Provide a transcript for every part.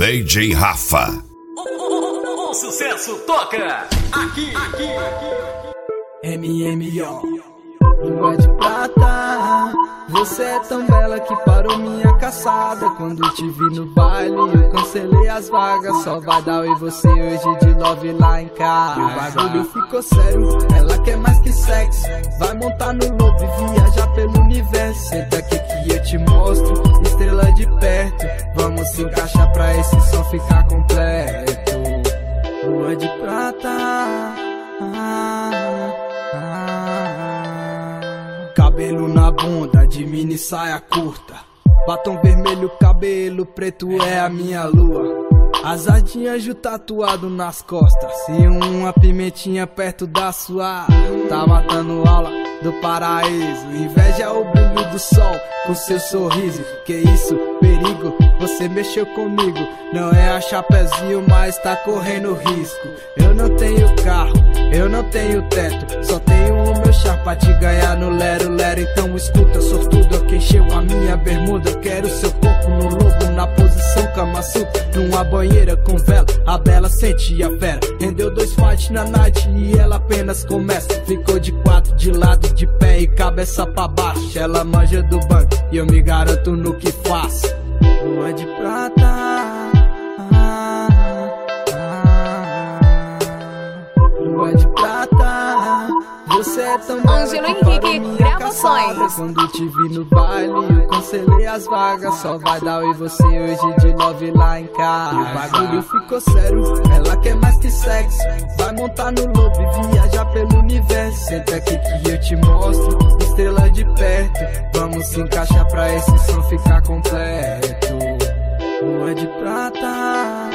DJ Rafa. O sucesso toca aqui. MMO. Lua de prata, você é tão bela que parou minha caçada. Quando te vi no baile, eu cancelei as vagas. Só vai dar eu e você hoje de love lá em casa. O bagulho ficou sério, ela quer mais que sexo. Vai montar no lobo e viajar pelo universo. Senta aqui que eu te mostro, estrela de perto. Vamos se encaixar pra esse som ficar completo. Lua de prata, cabelo na bunda, de mini saia curta. Batom vermelho, cabelo preto é a minha lua. Asa de anjo tatuado nas costas. E uma pimentinha perto da sua. Tá matando aula do paraíso. Inveja o brilho do sol com seu sorriso. Que isso, perigo, você mexeu comigo. Não é a Chapezinho, mas tá correndo risco. Eu não tenho carro, eu não tenho teto. Só tenho o meu char pra te ganhar no lero-lero. Então escuta, sortudo, quem encheu a minha bermuda. Quero seu corpo no lobo, na posição Kama-sutra. Numa banheira com vela, a bela sente a fera. Rendeu 2 fights na night e ela apenas começa. Ficou de 4 de lado, de pé e cabeça pra baixo. Ela manja do banco e eu me garanto no que faço. Lua de prata, lua de prata, você é tão bela Ângelo que parou Henrique, minha gravações. caçada. Quando te vi no baile, eu cancelei as vagas. Só vai dar eu e você hoje de love lá em casa. O bagulho ficou sério, ela quer mais que sexo. Vai montar no lobo e viajar pelo universo. Senta aqui que eu te mostro, estrela de perto. Vamos se encaixar pra esse som ficar completo. Lua de prata,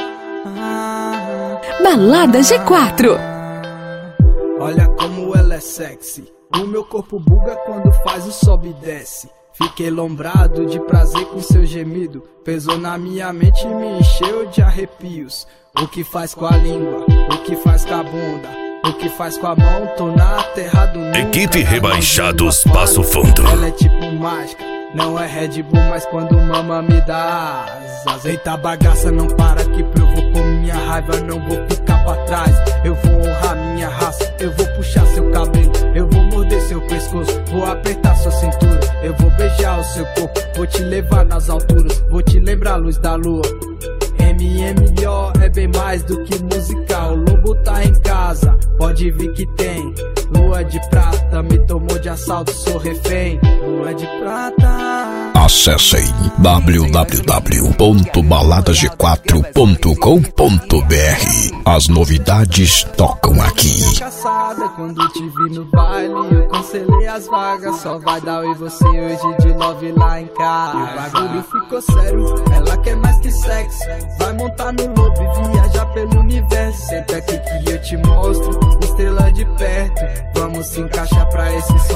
Balada G4. olha como ela é sexy. O meu corpo buga quando faz o sobe e desce. Fiquei lombrado de prazer com seu gemido. Pesou na minha mente e me encheu de arrepios. O que faz com a língua, o que faz com a bunda, o que faz com a mão, tô na terra do nunca. Equipe Rebaixados Passo Fundo. Ela é tipo mágica, não é Red Bull, mas quando mama me dá asas. Eita bagaça, não para que provocou minha raiva. Não vou ficar pra trás, eu vou honrar minha raça. Eu vou puxar seu cabelo, eu vou morder seu pescoço. Vou apertar sua cintura, eu vou beijar o seu corpo. Vou te levar nas alturas, vou te lembrar a luz da lua. MMO é bem mais do que musical. O lobo tá em casa, pode vir que tem. Lua de prata, me tomou de assalto, sou refém. Lua de prata. Acessem www.baladag4.com.br. As novidades tocam aqui. Quando te vi no baile, eu cancelei as vagas. Só vai dar eu e você hoje de love lá em casa. O bagulho ficou sério, ela quer mais que sexo. Vai montar no lobo e viajar pelo universo. Senta aqui que eu te mostro, estrela de perto. Vamos se encaixar pra esse